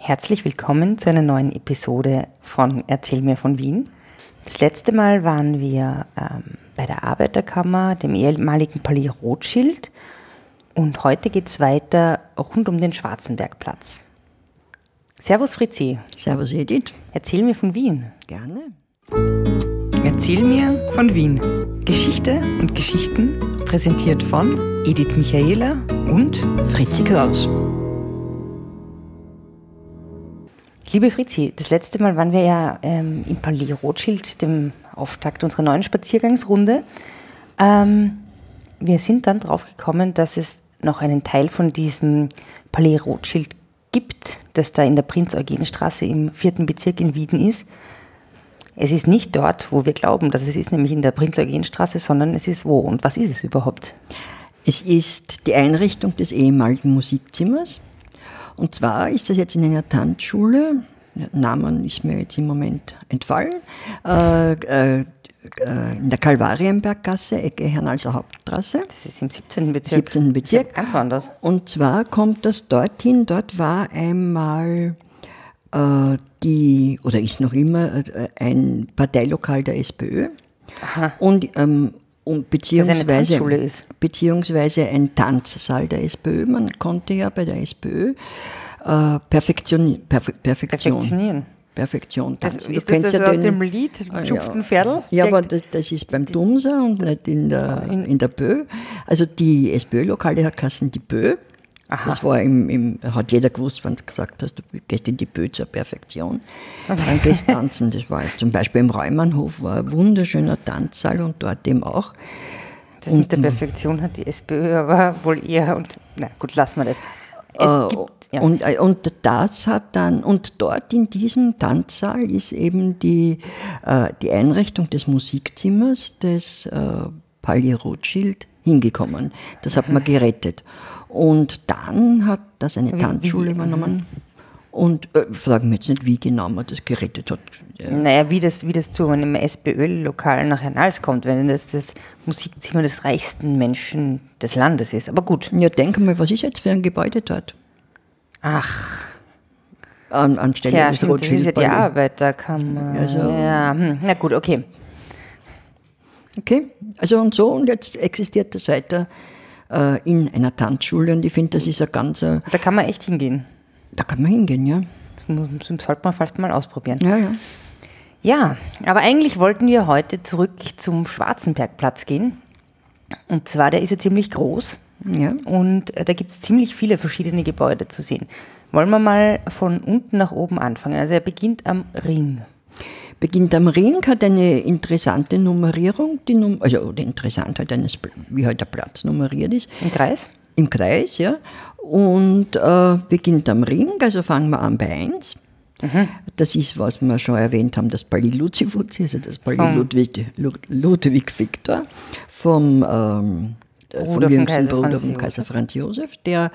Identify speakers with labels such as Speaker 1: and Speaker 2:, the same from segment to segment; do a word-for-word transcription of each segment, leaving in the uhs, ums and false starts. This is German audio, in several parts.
Speaker 1: Herzlich willkommen zu einer neuen Episode von Erzähl mir von Wien. Das letzte Mal waren wir ähm, bei der Arbeiterkammer, dem ehemaligen Palais Rothschild, und heute geht es weiter rund um den Schwarzenbergplatz. Servus Fritzi.
Speaker 2: Servus Edith.
Speaker 1: Erzähl mir von Wien.
Speaker 2: Gerne.
Speaker 1: Erzähl mir von Wien. Geschichte und Geschichten präsentiert von Edith Michaela und
Speaker 2: Fritzi Kraus.
Speaker 1: Liebe Fritzi, das letzte Mal waren wir ja ähm, im Palais Rothschild, dem Auftakt unserer neuen Spaziergangsrunde. Ähm, wir sind dann drauf gekommen, dass es noch einen Teil von diesem Palais Rothschild gibt, das da in der Prinz-Eugen-Straße im vierten Bezirk in Wien ist. Es ist nicht dort, wo wir glauben, dass es ist, nämlich in der Prinz-Eugen-Straße, sondern es ist wo? Und was ist es überhaupt?
Speaker 2: Es ist die Einrichtung des ehemaligen Musikzimmers. Und zwar ist das jetzt in einer Tanzschule, Namen ist mir jetzt im Moment entfallen, äh, äh, in der Kalvarienberggasse, Ecke Hernalser Hauptstraße.
Speaker 1: Das ist im siebzehnten Bezirk.
Speaker 2: siebzehnten Bezirk.
Speaker 1: Ganz woanders.
Speaker 2: Und zwar kommt das dorthin, dort war einmal äh, die, oder ist noch immer, äh, ein Parteilokal der SPÖ.
Speaker 1: Aha.
Speaker 2: Und ähm, Und beziehungsweise,
Speaker 1: dass eine Tanzschule ist.
Speaker 2: beziehungsweise ein Tanzsaal der SPÖ. Man konnte ja bei der SPÖ äh, Perfektion, Perfe, Perfektion,
Speaker 1: Perfektionieren.
Speaker 2: Perfektion tanzen.
Speaker 1: Das,
Speaker 2: Du
Speaker 1: ist
Speaker 2: kennst
Speaker 1: das
Speaker 2: ja
Speaker 1: aus
Speaker 2: den,
Speaker 1: dem Lied
Speaker 2: Ah,
Speaker 1: Schupften
Speaker 2: ja.
Speaker 1: Pferdl?
Speaker 2: Ja, aber das, das ist beim Dumser und nicht in der, in der Bö. Also die SPÖ-Lokale hat geheißen die Bö.
Speaker 1: Aha.
Speaker 2: Das war im, im, hat jeder gewusst, wenn du gesagt hast, du gehst in die Bö zur Perfektion. Dann gehst tanzen. Das war zum Beispiel im Räumannhof war ein wunderschöner Tanzsaal und dort eben auch.
Speaker 1: Das mit der Perfektion hat die SPÖ aber wohl eher, und na gut, lassen wir das. Es
Speaker 2: Äh,
Speaker 1: gibt, ja.
Speaker 2: und, und das hat dann, und dort in diesem Tanzsaal ist eben die, äh, die Einrichtung des Musikzimmers des äh, Palais Rothschild hingekommen. Das hat man gerettet. Und dann hat das eine
Speaker 1: Wie-
Speaker 2: Tanzschule
Speaker 1: wie-
Speaker 2: übernommen. Und äh, fragen wir jetzt nicht, wie genau man das gerettet hat. Ja.
Speaker 1: Naja, wie das, wie das zu einem SPÖ-Lokal nach Hernals kommt, wenn das das Musikzimmer des reichsten Menschen des Landes ist. Aber gut.
Speaker 2: Ja, denk mal, was ist jetzt für ein Gebäude dort?
Speaker 1: Ach,
Speaker 2: An, anstelle
Speaker 1: tja,
Speaker 2: des
Speaker 1: stimmt, das ist ja die
Speaker 2: Rothschild-Palais.
Speaker 1: Arbeiterkammer.
Speaker 2: Also-
Speaker 1: ja, hm, na gut, okay.
Speaker 2: Okay, also und so, und jetzt existiert das weiter äh, in einer Tanzschule, und ich finde, das ist ein ganz, äh,
Speaker 1: Da kann man echt hingehen.
Speaker 2: da kann man hingehen, ja.
Speaker 1: Das muss- das sollte man fast mal ausprobieren.
Speaker 2: Ja, ja.
Speaker 1: Ja, aber eigentlich wollten wir heute zurück zum Schwarzenbergplatz gehen. Und zwar, der ist ja ziemlich groß.
Speaker 2: Ja.
Speaker 1: Und äh, da gibt es ziemlich viele verschiedene Gebäude zu sehen. Wollen wir mal von unten nach oben anfangen? Also er beginnt am Ring.
Speaker 2: Beginnt am Ring, hat eine interessante Nummerierung, die Num also oder interessant halt eines, wie halt der Platz nummeriert ist,
Speaker 1: Im Kreis?
Speaker 2: im Kreis, ja. Und äh, beginnt am Ring, also fangen wir an bei eins.
Speaker 1: Mhm.
Speaker 2: Das ist, was wir schon erwähnt haben, das Palais Luzi-Fuzzi, also das Palais
Speaker 1: Vom-
Speaker 2: Ludwig, Lu- Ludwig Victor vom, ähm,
Speaker 1: Bruder
Speaker 2: vom
Speaker 1: vom
Speaker 2: jüngsten
Speaker 1: Kaiser
Speaker 2: Bruder
Speaker 1: Franz
Speaker 2: vom
Speaker 1: Josef.
Speaker 2: Kaiser Franz Josef, der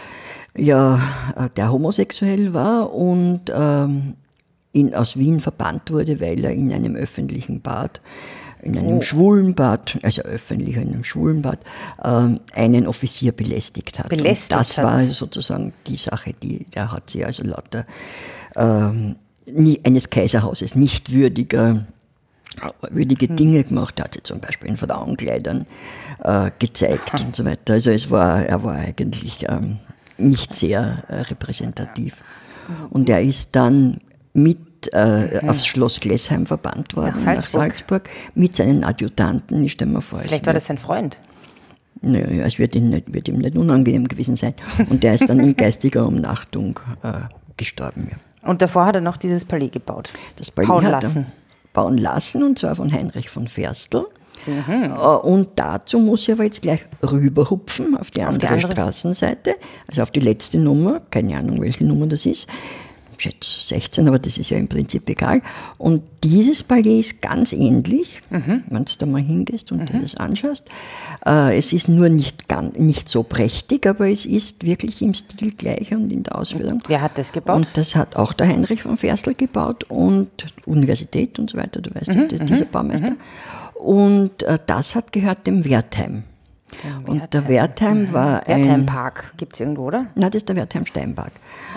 Speaker 2: ja äh, der homosexuell war und ähm, in, aus Wien verbannt wurde, weil er in einem öffentlichen Bad, in einem
Speaker 1: Oh.
Speaker 2: schwulen Bad, also öffentlich in einem schwulen Bad, ähm, einen Offizier belästigt hat.
Speaker 1: Belästigt
Speaker 2: und das
Speaker 1: hat.
Speaker 2: war sozusagen die Sache, die, der hat sie also lauter ähm, nie, eines Kaiserhauses nicht würdiger, würdige Dinge gemacht, hat sie zum Beispiel in Frauenkleidern äh, gezeigt und so weiter. Also es war, er war eigentlich ähm, nicht sehr äh, repräsentativ. Und er ist dann mit äh, aufs Schloss Glessheim verbannt worden,
Speaker 1: Nach Salzburg.
Speaker 2: nach Salzburg, mit seinen Adjutanten. Ich stelle mir vor, es
Speaker 1: Vielleicht war
Speaker 2: wird-
Speaker 1: das sein Freund.
Speaker 2: Naja, es wird ihm, nicht, wird ihm nicht unangenehm gewesen sein. Und der ist dann in geistiger Umnachtung äh, gestorben. Ja.
Speaker 1: Und davor hat er noch dieses Palais gebaut.
Speaker 2: Das Palais
Speaker 1: Bauen
Speaker 2: hat er
Speaker 1: lassen.
Speaker 2: bauen lassen, und zwar von Heinrich von Ferstel.
Speaker 1: Mhm.
Speaker 2: Äh, Und dazu muss ich aber jetzt gleich rüberhupfen auf die andere,
Speaker 1: andere.
Speaker 2: Straßenseite, also auf die letzte Nummer, keine Ahnung, welche Nummer das ist. Ich schätze sechzehn, aber das ist ja im Prinzip egal. Und dieses Palais ist ganz ähnlich,
Speaker 1: Mhm.
Speaker 2: wenn du da mal hingehst und dir das anschaust. Äh, es ist nur nicht, ganz, nicht so prächtig, aber es ist wirklich im Stil gleich und in der Ausführung.
Speaker 1: Wer hat das gebaut?
Speaker 2: Und das hat auch der Heinrich von Ferstel gebaut und Universität und so weiter, du weißt ja,
Speaker 1: Mhm,
Speaker 2: das- dieser Baumeister. Und äh, das hat gehört dem Wertheim. Und der Wertheim war ein...
Speaker 1: Wertheim Park gibt es irgendwo, oder?
Speaker 2: Nein, das ist der Wertheim Steinpark.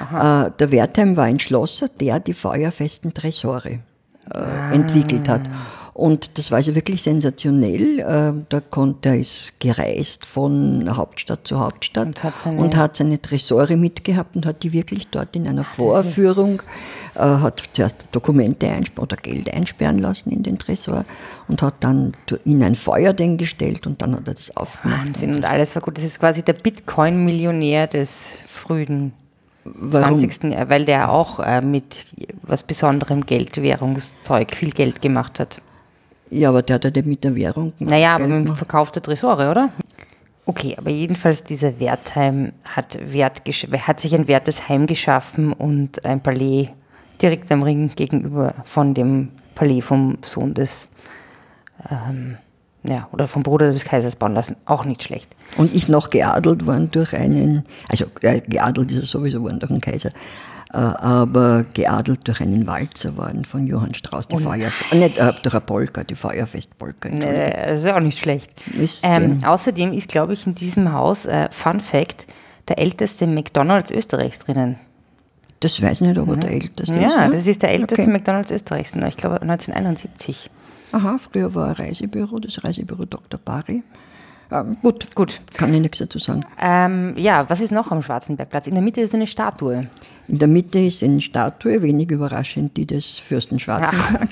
Speaker 2: Äh, der Wertheim war ein Schlosser, der die feuerfesten Tresore äh, ah. entwickelt hat. Und das war also wirklich sensationell. Äh, da konnte er ist gereist von Hauptstadt zu Hauptstadt
Speaker 1: und hat seine,
Speaker 2: und hat seine Tresore mitgehabt und hat die wirklich dort in einer Vorführung, äh, hat zuerst Dokumente einsperren oder Geld einsperren lassen in den Tresor und hat dann in ein Feuerding gestellt und dann hat er das aufgemacht.
Speaker 1: Wahnsinn, und alles war gut. Das ist quasi der Bitcoin-Millionär des frühen zwanzigsten Jahr, weil der auch äh, mit was Besonderem Geld, Währungszeug, viel Geld gemacht hat.
Speaker 2: Ja, aber der hat ja nicht mit der Währung gemacht.
Speaker 1: Naja, aber mit dem Verkauf der Tresore, oder? Okay, aber jedenfalls dieser Wertheim hat, Wert, hat sich ein wertes Heim geschaffen und ein Palais direkt am Ring gegenüber von dem Palais vom Sohn des, ähm, ja, oder vom Bruder des Kaisers bauen lassen. Auch nicht schlecht.
Speaker 2: Und ist noch geadelt worden durch einen, also äh, geadelt ist er sowieso worden durch einen Kaiser, äh, aber geadelt durch einen Walzer worden von Johann Strauss, die Feuerfest, äh, nicht äh, durch eine Polka, die Feuerfestpolka.
Speaker 1: Nee, das ist auch nicht schlecht.
Speaker 2: Ist,
Speaker 1: ähm, ähm, außerdem ist, glaube ich, in diesem Haus, äh, Fun Fact, der älteste McDonalds Österreichs drinnen.
Speaker 2: Das weiß ich nicht, ob er der älteste
Speaker 1: ja,
Speaker 2: ist.
Speaker 1: Ja, das ist der älteste
Speaker 2: okay.
Speaker 1: McDonalds Österreichs, ich glaube neunzehnhunderteinundsiebzig.
Speaker 2: Aha, früher war ein Reisebüro, das Reisebüro Doktor Bari. Ähm, gut,
Speaker 1: gut.
Speaker 2: Kann ich nichts dazu sagen.
Speaker 1: Ähm, ja, was ist noch am Schwarzenbergplatz? In der Mitte ist eine Statue.
Speaker 2: In der Mitte ist eine Statue, wenig überraschend, die des Fürsten Schwarzenberg.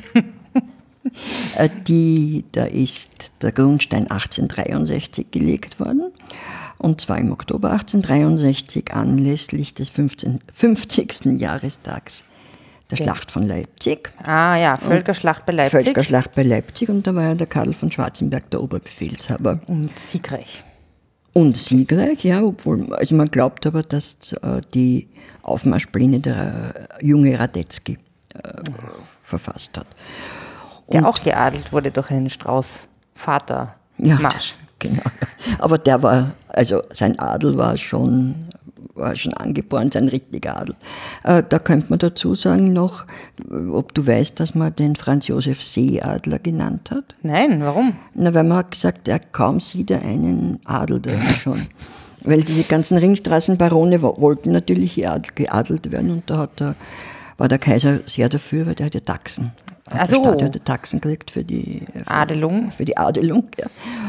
Speaker 2: Ja. die, da ist der Grundstein achtzehnhundertdreiundsechzig gelegt worden. Und zwar im Oktober achtzehnhundertdreiundsechzig anlässlich des fünfzigsten Jahrestags der okay. Schlacht von Leipzig.
Speaker 1: Ah ja, Völkerschlacht bei Leipzig.
Speaker 2: Völkerschlacht bei Leipzig und da war ja der Karl von Schwarzenberg der Oberbefehlshaber.
Speaker 1: Und siegreich.
Speaker 2: Und siegreich, ja, obwohl, also man glaubt aber, dass äh, die Aufmarschpläne der äh, junge Radetzky äh, mhm. verfasst hat.
Speaker 1: Der und, auch geadelt wurde durch einen Strauß-Vater.
Speaker 2: Ja,
Speaker 1: Marsch.
Speaker 2: Genau. Aber der war, also sein Adel war schon, war schon angeboren, sein richtiger Adel. Äh, da könnte man dazu sagen noch, ob du weißt, dass man den Franz Josef Seeadler genannt hat?
Speaker 1: Nein, warum?
Speaker 2: Na, weil man hat gesagt, er kaum sieht er einen Adel da schon. Weil diese ganzen Ringstraßenbarone wollten natürlich geadelt werden und da hat der, war der Kaiser sehr dafür, weil der hat ja Taxen.
Speaker 1: Also
Speaker 2: der Staat hat Taxen gekriegt für die für,
Speaker 1: Adelung.
Speaker 2: Für die Adelung, ja.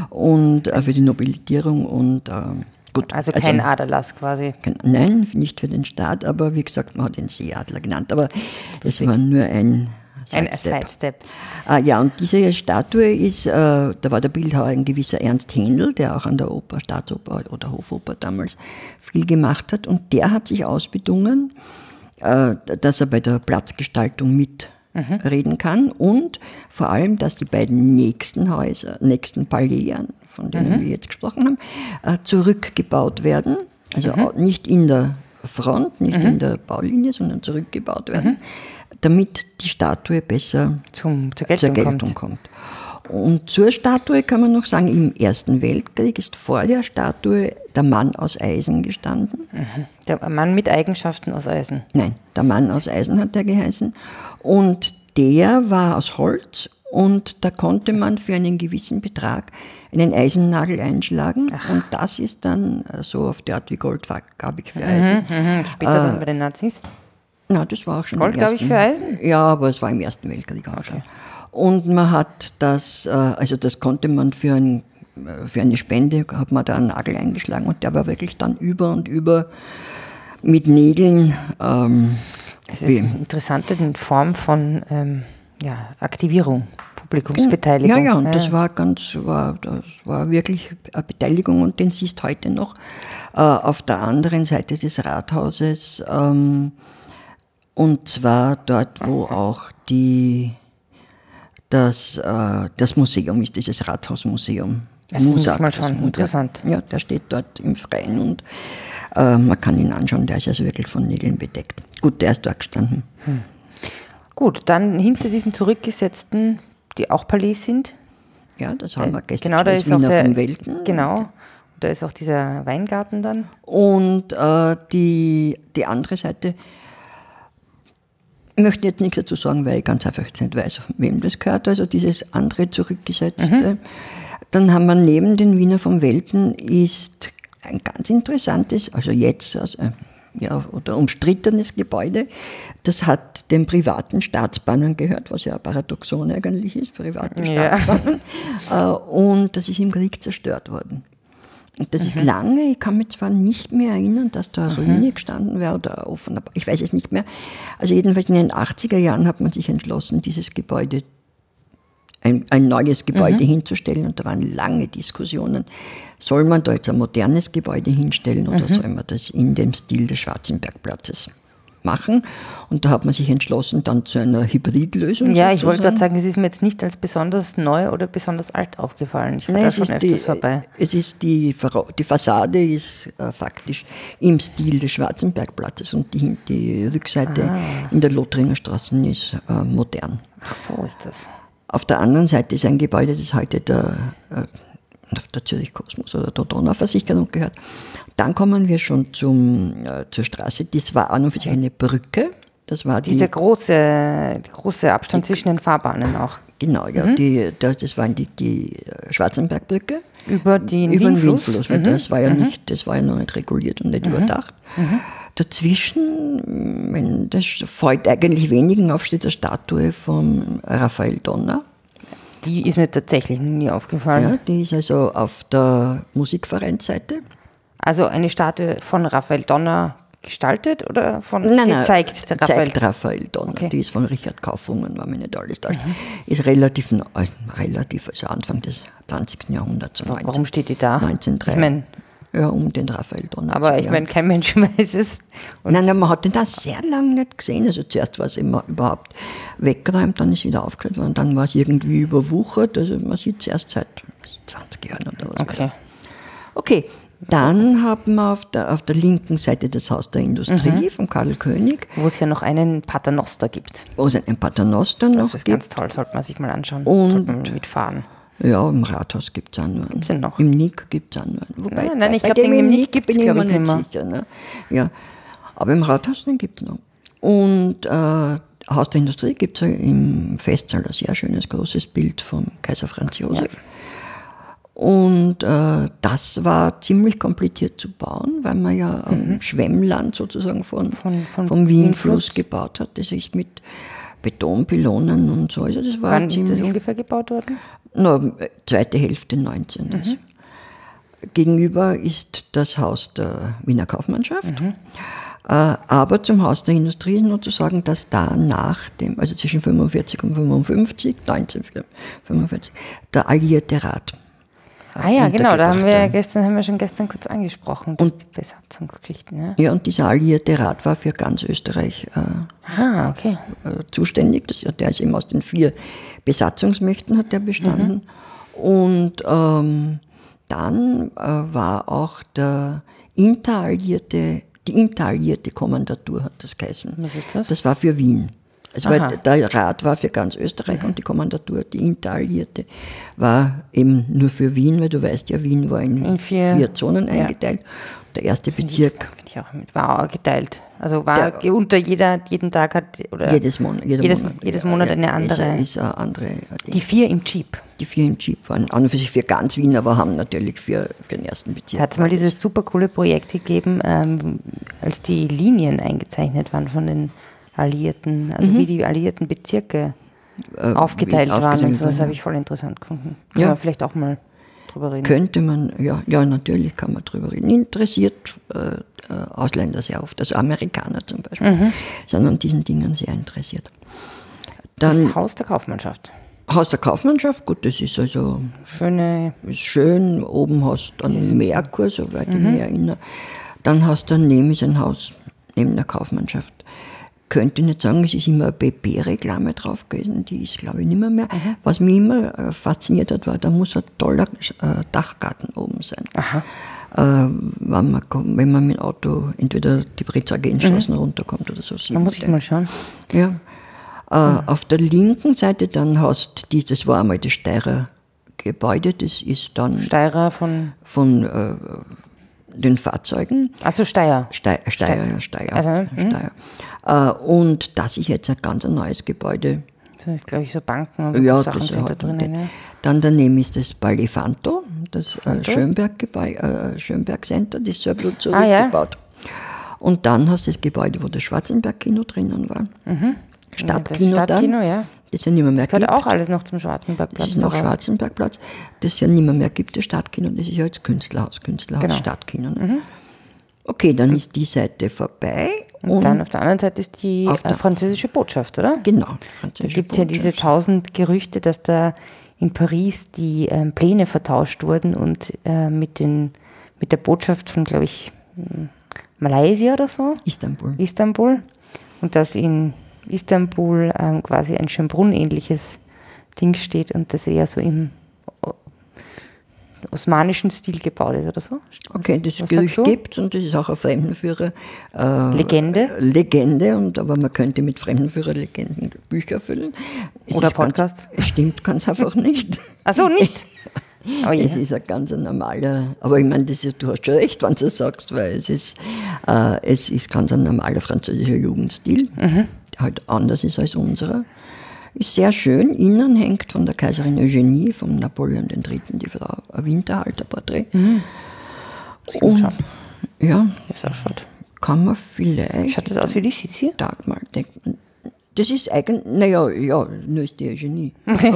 Speaker 2: Und äh, für die Nobilitierung und äh, gut.
Speaker 1: Also kein also, Aderlass quasi.
Speaker 2: Kein, nein, nicht für den Staat, aber wie gesagt, man hat ihn Seeadler genannt. Aber das war nur ein Sidestep.
Speaker 1: Ein Sidestep.
Speaker 2: Ah, ja, und diese Statue ist, äh, da war der Bildhauer ein gewisser Ernst Händel, der auch an der Oper, Staatsoper oder Hofoper damals viel gemacht hat. Und der hat sich ausbedungen, äh, dass er bei der Platzgestaltung mit Mhm. reden kann und vor allem, dass die beiden nächsten Häuser, nächsten Palais, von denen mhm. wir jetzt gesprochen haben, äh, zurückgebaut werden. Also mhm. nicht in der Front, nicht mhm. in der Baulinie, sondern zurückgebaut werden, mhm. damit die Statue besser
Speaker 1: Zum, zur Geltung,
Speaker 2: zur Geltung kommt. kommt. Und zur Statue kann man noch sagen, im Ersten Weltkrieg ist vor der Statue der Mann aus Eisen gestanden.
Speaker 1: Mhm. Der Mann mit Eigenschaften aus Eisen?
Speaker 2: Nein, der Mann aus Eisen hat der geheißen. Und der war aus Holz und da konnte man für einen gewissen Betrag einen Eisennagel einschlagen. Ach. Und das ist dann so auf die Art wie goldfarbig für Eisen.
Speaker 1: Mhm, mhm. Später äh, dann bei den Nazis?
Speaker 2: Na, das war auch schon
Speaker 1: Gold, glaube ich, für Eisen?
Speaker 2: Ja, aber es war im Ersten Weltkrieg auch schon. Und man hat das, also das konnte man für, ein, für eine Spende, hat man da einen Nagel eingeschlagen und der war wirklich dann über und über mit Nägeln. Ähm,
Speaker 1: das ist eine interessante Form von ähm, ja, Aktivierung, Publikumsbeteiligung.
Speaker 2: Ja, ja, und ja. das war ganz, war, das war wirklich eine Beteiligung und den siehst heute noch äh, auf der anderen Seite des Rathauses ähm, und zwar dort, wo auch die Das, äh, das Museum ist, dieses Rathausmuseum.
Speaker 1: Das muss ich mal schauen, interessant.
Speaker 2: Ja, der steht dort im Freien und äh, man kann ihn anschauen, der ist also wirklich von Nägeln bedeckt. Gut, der ist dort gestanden.
Speaker 1: Hm. Gut, dann hinter diesen zurückgesetzten, die auch Palais sind.
Speaker 2: Ja, das haben wir gestern
Speaker 1: genau, da ist auch der,
Speaker 2: vom Welten.
Speaker 1: Genau, da ist auch dieser Weingarten dann.
Speaker 2: Und äh, die, die andere Seite, ich möchte jetzt nichts dazu sagen, weil ich ganz einfach jetzt nicht weiß, wem das gehört, also dieses andere zurückgesetzte. Mhm. Dann haben wir neben den Wiener vom Welten ist ein ganz interessantes, also jetzt, also ja, oder umstrittenes Gebäude. Das hat den privaten Staatsbahnern gehört, was ja ein Paradoxon eigentlich ist, private
Speaker 1: Ja.
Speaker 2: Staatsbahnen. Äh, und das ist im Krieg zerstört worden. Und das mhm. ist lange, ich kann mich zwar nicht mehr erinnern, dass da eine Ruine mhm. gestanden wäre oder offen, aber ich weiß es nicht mehr. Also jedenfalls in den achtziger Jahren hat man sich entschlossen, dieses Gebäude, ein, ein neues Gebäude mhm. hinzustellen, und da waren lange Diskussionen. Soll man da jetzt ein modernes Gebäude hinstellen oder mhm. soll man das in dem Stil des Schwarzenbergplatzes machen? Und da hat man sich entschlossen, dann zu einer Hybridlösung.
Speaker 1: Ja, ich wollte gerade sagen, es ist mir jetzt nicht als besonders neu oder besonders alt aufgefallen. Ich war
Speaker 2: Nein,
Speaker 1: da
Speaker 2: es
Speaker 1: schon
Speaker 2: ist
Speaker 1: öfters
Speaker 2: die,
Speaker 1: vorbei.
Speaker 2: Es ist die, die Fassade ist äh, faktisch im Stil des Schwarzenbergplatzes und die, die Rückseite ah. in der Lothringer Straße ist äh, modern.
Speaker 1: Ach so ist das.
Speaker 2: Auf der anderen Seite ist ein Gebäude, das heute der, äh, der Zürich Kosmos oder der Donauversicherung gehört. Dann kommen wir schon zum, äh, zur Straße. Das war an und für sich eine Brücke. Das war
Speaker 1: Dieser
Speaker 2: die,
Speaker 1: große, die große Abstand die, zwischen den Fahrbahnen auch.
Speaker 2: Genau, ja. Mhm. Die, das war die, die Schwarzenbergbrücke.
Speaker 1: Über den
Speaker 2: Über den
Speaker 1: Wienfluss,
Speaker 2: Wienfluss, weil mhm. das war ja mhm. nicht, das war ja noch nicht reguliert und nicht mhm. überdacht. Mhm. Dazwischen, wenn das fällt eigentlich wenigen auf, steht eine Statue von Raphael Donner.
Speaker 1: Die ist mir tatsächlich nie aufgefallen.
Speaker 2: Ja, die ist also auf der Musikvereinsseite.
Speaker 1: Also eine Statue von Raphael Donner gestaltet oder von
Speaker 2: nein,
Speaker 1: gezeigt?
Speaker 2: Nein,
Speaker 1: Raphael?
Speaker 2: zeigt Raphael Donner.
Speaker 1: Okay.
Speaker 2: Die ist von Richard Kaufungen, wenn mich nicht alles täuscht. Mhm. Ist relativ, relativ, also Anfang des zwanzigsten Jahrhunderts.
Speaker 1: Warum neunzehn, steht die da?
Speaker 2: neunzehnhundertdrei.
Speaker 1: Ich mein,
Speaker 2: ja, um den Raphael Donner
Speaker 1: aber
Speaker 2: zu
Speaker 1: ich meine, kein Mensch weiß es. Und
Speaker 2: nein, nein, man hat den da sehr lange nicht gesehen. Also zuerst war es immer überhaupt weggeräumt, dann ist wieder aufgestellt worden, dann war es irgendwie überwuchert. Also man sieht es erst seit zwanzig Jahren oder was.
Speaker 1: Okay.
Speaker 2: Wieder. Okay, dann haben wir auf der, auf der linken Seite das Haus der Industrie mhm. von Karl König.
Speaker 1: Wo es ja noch einen Paternoster gibt.
Speaker 2: Wo es einen Paternoster noch gibt.
Speaker 1: Das ist gibt. Ganz toll, sollte man sich mal anschauen.
Speaker 2: Und
Speaker 1: sollte man mitfahren.
Speaker 2: Ja, im Rathaus gibt es auch nur einen.
Speaker 1: Gibt's denn noch?
Speaker 2: Im Nick gibt es auch nur einen. Wobei,
Speaker 1: nein, nein, ich
Speaker 2: bei
Speaker 1: glaube,
Speaker 2: dem
Speaker 1: im Nick
Speaker 2: gibt
Speaker 1: es, glaube ich, nicht mehr.
Speaker 2: Sicher, ne? Ja, aber im Rathaus, den gibt es noch. Und äh, Haus der Industrie gibt es ja im Festsaal ein sehr schönes, großes Bild von Kaiser Franz Josef. Ja. Und äh, das war ziemlich kompliziert zu bauen, weil man ja mhm. am Schwemmland sozusagen von, von, von vom Wienfluss gebaut hat. Das ist mit Betonpylonen und so. Also das war
Speaker 1: Wann ist das ungefähr gebaut worden?
Speaker 2: No, zweite Hälfte neunzehnten. Mhm. Gegenüber ist das Haus der Wiener Kaufmannschaft. Mhm. Äh, aber zum Haus der Industrie ist nur zu sagen, dass da nach dem, also zwischen fünfundvierzig und fünfundfünfzig, neunzehnhundertfünfundvierzig, der Alliierte Rat.
Speaker 1: Ah ja, genau, da haben wir ja gestern, haben wir schon gestern kurz angesprochen, das und die Besatzungsgeschichten. Ja.
Speaker 2: ja, und dieser Alliierte Rat war für ganz Österreich äh,
Speaker 1: ah, okay.
Speaker 2: äh, zuständig. Das, der ist eben aus den vier Besatzungsmächten hat der bestanden. Mhm. Und ähm, dann äh, war auch der interalliierte, die interalliierte Kommandatur hat das geheißen.
Speaker 1: Was ist das?
Speaker 2: Das war für Wien. Also weil der Rat war für ganz Österreich mhm. und die Kommandatur, die interalliierte, war eben nur für Wien, weil du weißt ja, Wien war in, in vier, vier Zonen ja. eingeteilt. Der erste Bezirk
Speaker 1: ich auch mit, war auch geteilt. Also war der, unter jeder, jeden Tag hat oder
Speaker 2: jedes Monat, jeder
Speaker 1: jedes,
Speaker 2: Monat,
Speaker 1: jedes Monat
Speaker 2: ja,
Speaker 1: eine andere.
Speaker 2: Ist, ist eine andere die,
Speaker 1: die vier im Jeep.
Speaker 2: Die vier im Jeep waren an und für sich für ganz Wien, aber haben natürlich für, für den ersten Bezirk.
Speaker 1: Hat es mal dieses super coole Projekt gegeben, ähm, als die Linien eingezeichnet waren von den Alliierten, also mhm. wie die alliierten Bezirke äh, aufgeteilt waren und so, das habe ich voll interessant gefunden. Kann ja. man vielleicht auch mal drüber reden.
Speaker 2: Könnte man, ja, ja natürlich kann man drüber reden. Interessiert äh, Ausländer sehr oft, also Amerikaner zum Beispiel, mhm. sind an diesen Dingen sehr interessiert.
Speaker 1: Dann, das Haus der Kaufmannschaft.
Speaker 2: Haus der Kaufmannschaft, gut, das ist also
Speaker 1: Schöne,
Speaker 2: ist schön, oben hast du einen Merkur, soweit mhm. ich mich erinnere. Dann hast du daneben ist ein Haus, neben der Kaufmannschaft. Könnte nicht sagen, es ist immer eine B P-Reklame drauf gewesen, die ist, glaube ich, nicht mehr mehr. Mhm. Was mich immer äh, fasziniert hat, war, da muss ein toller äh, Dachgarten oben sein. Aha. Äh, wenn, man kommt, wenn man mit dem Auto entweder die Britzer-Genstraßen mhm. runterkommt oder so.
Speaker 1: Da muss ich mal schauen.
Speaker 2: Ja. Äh, mhm. Auf der linken Seite dann hast du, das war einmal das Steirer Gebäude, das ist dann...
Speaker 1: Steirer von...
Speaker 2: Von äh, den Fahrzeugen.
Speaker 1: Also Steyr.
Speaker 2: Steyr, Steyr, ja, Steyr. Also, Steyr. Äh, und das ist jetzt ein ganz neues Gebäude.
Speaker 1: So, glaube ich, so Banken und so
Speaker 2: ja,
Speaker 1: Sachen sind da drinnen. Ja.
Speaker 2: Dann daneben ist das Balifanto, das äh, Schönberg, äh, Schönberg Center, das ist selber zurückgebaut. Ah, ja. Und dann hast du das Gebäude, wo das Schwarzenberg-Kino drinnen war.
Speaker 1: Mhm.
Speaker 2: Stadtkino,
Speaker 1: ja, das Stadtkino,
Speaker 2: dann,
Speaker 1: ja.
Speaker 2: das ja nicht mehr, mehr
Speaker 1: Das gehört
Speaker 2: gibt.
Speaker 1: auch alles noch zum Schwarzenbergplatz.
Speaker 2: Das ist noch
Speaker 1: dabei.
Speaker 2: Schwarzenbergplatz, das ja nicht mehr, mehr gibt, das Stadtkino. Das ist ja jetzt Künstlerhaus, Künstlerhaus,
Speaker 1: Genau.
Speaker 2: Stadtkino. Ne? Mhm. Okay, dann ist die Seite vorbei.
Speaker 1: Und, und dann auf der anderen Seite ist die äh, französische Botschaft, oder?
Speaker 2: Genau.
Speaker 1: Da gibt es ja diese tausend Gerüchte, dass da in Paris die ähm, Pläne vertauscht wurden und äh, mit, den, mit der Botschaft von, glaube ich, Malaysia oder so.
Speaker 2: Istanbul.
Speaker 1: Istanbul. Und dass in Istanbul ähm, quasi ein Schönbrunn-ähnliches Ding steht und das eher so im osmanischen Stil gebaut ist oder so.
Speaker 2: Okay, das Gerücht gibt und das ist auch ein Fremdenführer. Äh,
Speaker 1: Legende.
Speaker 2: Legende, und, aber man könnte mit Fremdenführer-Legenden Bücher füllen. Es
Speaker 1: oder Podcasts.
Speaker 2: Es stimmt ganz einfach nicht.
Speaker 1: Ach so, nicht?
Speaker 2: Oh yeah. Es ist ein ganz normaler, aber ich meine, das ist, du hast schon recht, wenn du es sagst, weil es ist, äh, es ist ganz ein normaler französischer Jugendstil, mhm. der halt anders ist als unserer. Ist sehr schön. Innen hängt von der Kaiserin Eugenie, vom Napoleon der Dritte, die Frau, ein Winterhalterporträt. Mhm.
Speaker 1: Und,
Speaker 2: ja,
Speaker 1: das auch schaut.
Speaker 2: Kann man vielleicht.
Speaker 1: Schaut das aus wie die Sisi?
Speaker 2: Mal denken. Das ist eigentlich, naja, ja, nur ist die Eugenie.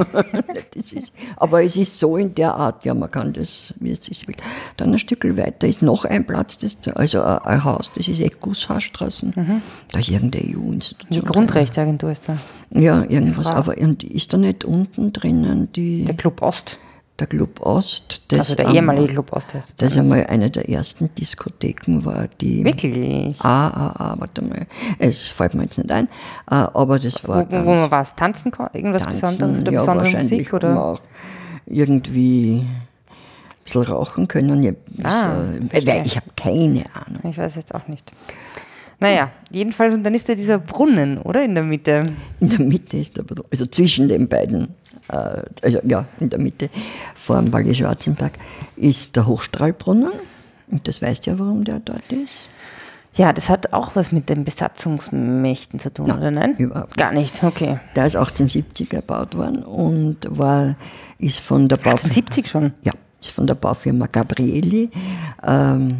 Speaker 2: Das ist, aber es ist so in der Art, ja, man kann das, wie es sich will. Dann ein Stück weiter ist noch ein Platz, das, also ein, ein Haus, das ist Eckgusshausstraßen. Mhm. Da ist irgendeine E U-Institution.
Speaker 1: Die Grundrechteagentur ist da.
Speaker 2: Ja, irgendwas, aber und ist da nicht unten drinnen die...
Speaker 1: Der Club Ost.
Speaker 2: Der Club Ost. Das
Speaker 1: also der ehemalige Club Ost heißt
Speaker 2: das. Das ist einmal eine der ersten Diskotheken, war die...
Speaker 1: Wirklich?
Speaker 2: Ah, ah, ah, warte mal. Es fällt mir jetzt nicht ein. Aber das war
Speaker 1: Wo,
Speaker 2: ganz...
Speaker 1: Wo man was tanzen kann? Irgendwas
Speaker 2: tanzen,
Speaker 1: Besonderes? Oder
Speaker 2: ja,
Speaker 1: besondere Musik? Oder?
Speaker 2: Man auch irgendwie ein bisschen rauchen können. Ich,
Speaker 1: ah,
Speaker 2: so, weil ich habe keine Ahnung.
Speaker 1: Ich weiß jetzt auch nicht. Naja, jedenfalls, und dann ist da dieser Brunnen, oder? In der Mitte.
Speaker 2: In der Mitte ist der Brunnen, also zwischen den beiden. Also ja, in der Mitte vor dem Palais Schwarzenberg ist der Hochstrahlbrunnen. Und das weißt du ja, warum der dort ist.
Speaker 1: Ja, das hat auch was mit den Besatzungsmächten zu tun, nein, oder nein?
Speaker 2: Überhaupt
Speaker 1: gar nicht, okay.
Speaker 2: Der ist achtzehnhundertsiebzig erbaut worden und war, ist von der Baufirma...
Speaker 1: achtzehnhundertsiebzig schon?
Speaker 2: Ja, ist von der Baufirma Gabrieli ähm,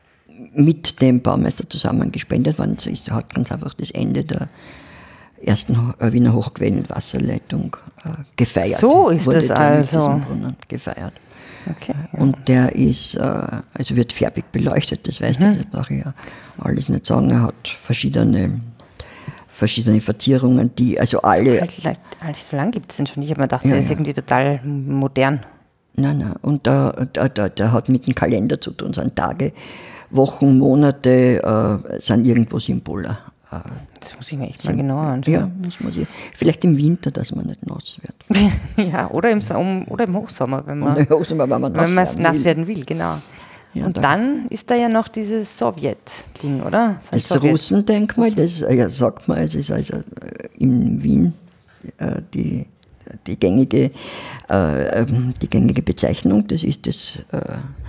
Speaker 2: mit dem Baumeister zusammengespendet worden. Das ist, hat ganz einfach das Ende der ersten Wiener Hochquellenwasserleitung äh, gefeiert.
Speaker 1: So ist das also.
Speaker 2: Brunnen gefeiert.
Speaker 1: Okay, ja.
Speaker 2: Und der ist, äh, also wird färbig beleuchtet, das weißt mhm. du, das brauche ich ja alles nicht sagen. Er hat verschiedene, verschiedene Verzierungen, die, also alle...
Speaker 1: So, alt, alt, so lange gibt es den schon nicht, ich habe mir gedacht,
Speaker 2: ja,
Speaker 1: der ist
Speaker 2: ja.
Speaker 1: irgendwie total modern.
Speaker 2: Nein, nein, und der, der, der, der hat mit dem Kalender zu tun, sind Tage, Wochen, Monate, äh, sind irgendwo Symbole.
Speaker 1: Das muss ich mir echt mal genauer anschauen.
Speaker 2: Ja, das muss ich. Vielleicht im Winter, dass man nicht nass wird.
Speaker 1: Ja, oder im, oder im Hochsommer, wenn man,
Speaker 2: im Hochsommer, wenn man nass,
Speaker 1: wenn man
Speaker 2: werden,
Speaker 1: nass
Speaker 2: will.
Speaker 1: werden will. Genau. Ja, und dann, dann ist da ja noch dieses Sowjet-Ding, oder?
Speaker 2: Das, das Russendenkmal, das ja, sagt man, es ist also in Wien äh, die, die, gängige, äh, die gängige Bezeichnung. Das ist das äh,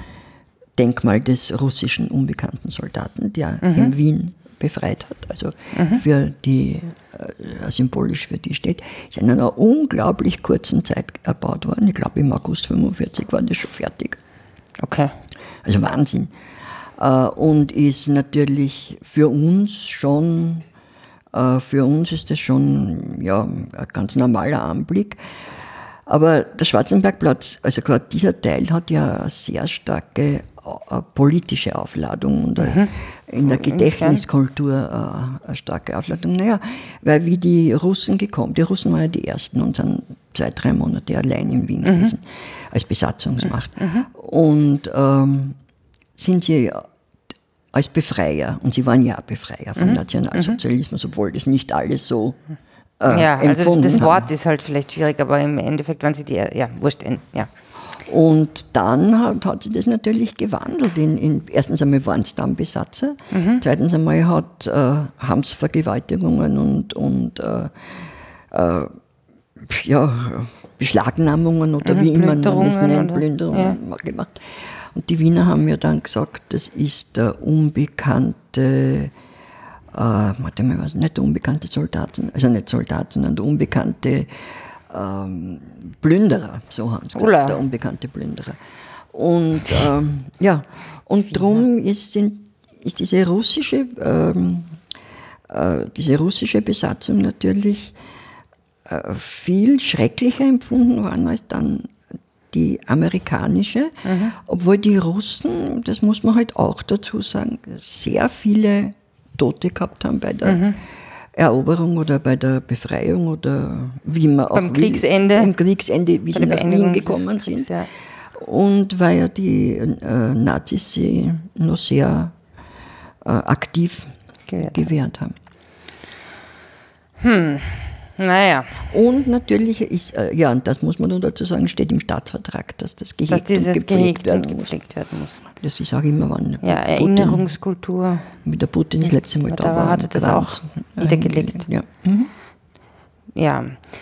Speaker 2: Denkmal des russischen unbekannten Soldaten, der mhm. in Wien befreit hat, also mhm. für die, äh, symbolisch für die steht, ist in einer unglaublich kurzen Zeit erbaut worden. Ich glaube, im August fünfundvierzig war das schon fertig.
Speaker 1: Okay.
Speaker 2: Also Wahnsinn. Äh, und ist natürlich für uns schon, äh, für uns ist das schon ja, ein ganz normaler Anblick. Aber der Schwarzenbergplatz, also gerade dieser Teil hat ja eine sehr starke äh, politische Aufladung und mhm. in der Gedächtniskultur äh, eine starke Aufladung. Naja, weil wie die Russen gekommen, die Russen waren ja die Ersten und sind zwei, drei Monate allein in Wien mhm. gewesen, als Besatzungsmacht. Mhm. Und ähm, sind sie als Befreier, und sie waren ja Befreier vom mhm. Nationalsozialismus, obwohl das nicht alles so Äh,
Speaker 1: ja, also das Wort
Speaker 2: haben.
Speaker 1: ist halt vielleicht schwierig, aber im Endeffekt waren sie die, ja, wurscht, ja.
Speaker 2: Und dann hat, hat sich das natürlich gewandelt. In, in, erstens einmal waren es dann Besatzer, mhm. zweitens einmal hat, äh, haben es Vergewaltigungen und, und äh, äh, ja, Beschlagnahmungen oder
Speaker 1: mhm,
Speaker 2: wie immer man es nennt,
Speaker 1: oder?
Speaker 2: Plünderungen ja. gemacht. Und die Wiener haben mir dann gesagt, das ist der unbekannte Uh, warte mal, was, nicht der unbekannte Soldaten, also nicht Soldat, sondern der unbekannte ähm, Plünderer, so haben sie gesagt, der unbekannte Plünderer. Und ähm, ja, und drum ist, sind, ist diese russische, ähm, äh, diese russische Besatzung natürlich äh, viel schrecklicher empfunden worden als dann die amerikanische, mhm. obwohl die Russen, das muss man halt auch dazu sagen, sehr viele Tote gehabt haben bei der mhm. Eroberung oder bei der Befreiung oder wie man auch
Speaker 1: beim Kriegsende,
Speaker 2: im Kriegsende, wie sie nach Wien gekommen sind. Kriegs, ja. Und weil ja die äh, Nazis sie noch sehr äh, aktiv gewehrt, gewehrt haben.
Speaker 1: Hm. Naja.
Speaker 2: Und natürlich ist, äh, ja, und das muss man nun dazu sagen, steht im Staatsvertrag, dass das gehegt, dass
Speaker 1: dieses
Speaker 2: und gepflegt,
Speaker 1: gehegt
Speaker 2: werden,
Speaker 1: und gepflegt werden muss.
Speaker 2: Das ist auch immer, wann
Speaker 1: ja, Erinnerungskultur.
Speaker 2: Mit der Putin das letzte Mal da, da war.
Speaker 1: Hat er das auch niedergelegt.
Speaker 2: Ja. Mhm.
Speaker 1: Ja.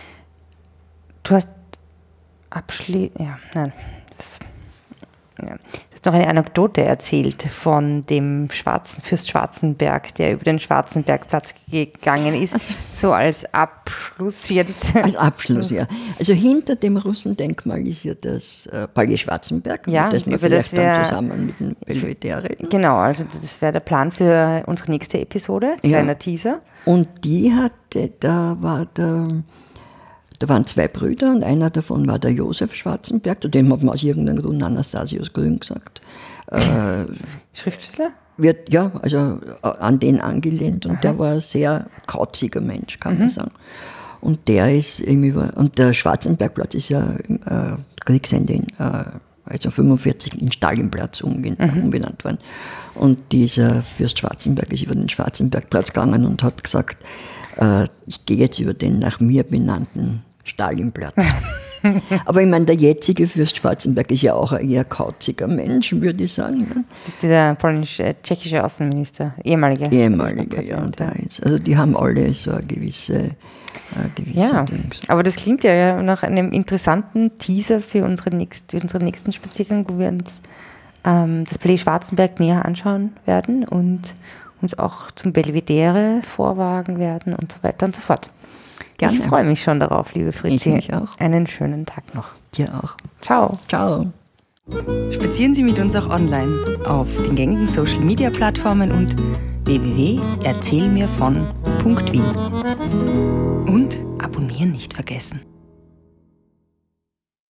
Speaker 1: Du hast abschließend, ja, nein. Das, ja. Du hast noch eine Anekdote erzählt von dem Schwarzen, Fürst Schwarzenberg, der über den Schwarzenbergplatz gegangen ist, also, so als Abschluss jetzt.
Speaker 2: Als Abschluss, ja. Also hinter dem Russendenkmal ist ja das äh, Palais Schwarzenberg,
Speaker 1: ja,
Speaker 2: das wir vielleicht das wär, dann zusammen mit dem Belvedere reden.
Speaker 1: Genau, also das wäre der Plan für unsere nächste Episode, kleiner ja. Teaser.
Speaker 2: Und die hatte, da war der... Da waren zwei Brüder und einer davon war der Josef Schwarzenberg, zu dem hat man aus irgendeinem Grund Anastasius Grün gesagt. Äh,
Speaker 1: Schriftsteller?
Speaker 2: Wird, ja, also an den angelehnt und Aha. der war ein sehr kauziger Mensch, kann mhm. man sagen. Und der ist eben über, und der Schwarzenbergplatz ist ja äh, Kriegsende in, äh, also fünfundvierzig in Stalinplatz umgen- mhm. umbenannt worden. Und dieser Fürst Schwarzenberg ist über den Schwarzenbergplatz gegangen und hat gesagt, äh, ich gehe jetzt über den nach mir benannten Stalinplatz. Aber ich meine, der jetzige Fürst Schwarzenberg ist ja auch ein eher kauziger Mensch, würde ich sagen.
Speaker 1: Das ist dieser polnisch-tschechische Außenminister, ehemaliger.
Speaker 2: Ehemaliger, ja. Da ist. Also die haben alle so eine gewisse, eine gewisse
Speaker 1: ja,
Speaker 2: Dings.
Speaker 1: Aber das klingt ja nach einem interessanten Teaser für, unsere nächst, für unseren nächsten Spaziergang, wo wir uns ähm, das Palais Schwarzenberg näher anschauen werden und uns auch zum Belvedere vorwagen werden und so weiter und so fort. Gerne. Ich freue mich schon darauf, liebe Fritzi.
Speaker 2: Ich mich auch.
Speaker 1: Einen schönen Tag noch.
Speaker 2: Dir auch.
Speaker 1: Ciao.
Speaker 2: Ciao.
Speaker 1: Spazieren Sie mit uns auch online auf den gängigen Social-Media-Plattformen und w w w punkt erzählmirvon punkt wien. Und abonnieren nicht vergessen.